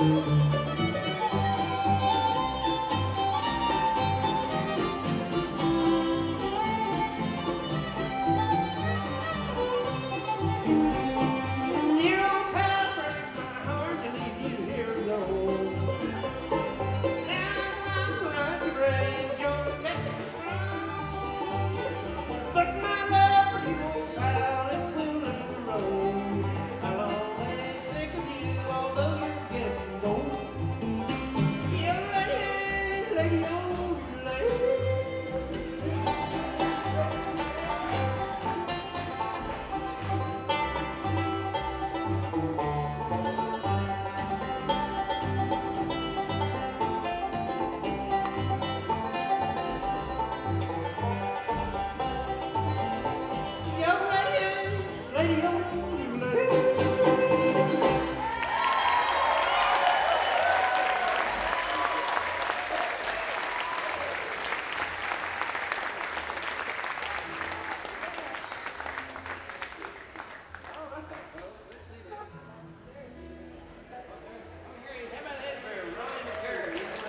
Dear old pal, breaks my heart to leave you here alone. Now I'm like a brave Georgia, Texas road. But my love for you, old pal, it will never roll. I'll always think of you, although you're getting old. Yeah, lady, oh, lady. Yeah, lady, oh, lady. How about that for Ronnie McCurry?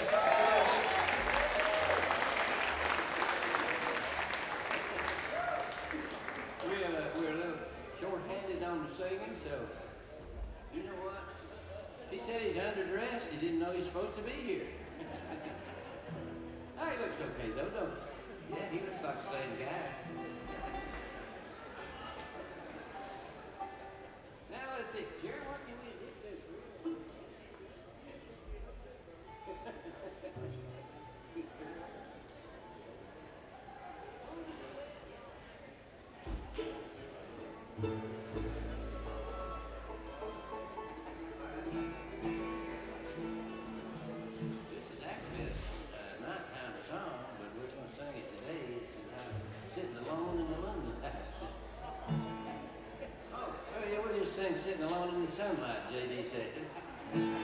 We're a little short-handed on the singing, so you know what? He said he's underdressed. He didn't know he's supposed to be here. Oh, he looks okay though, don't he? Yeah, he looks like the same guy. Now let's see, Jerry, what can we do for you? This is actually a nighttime song, but we're going to sing it today. It's entitled Sitting Alone in the Moonlight. Oh, yeah, we'll just sing Sitting Alone in the Sunlight, J.D. said.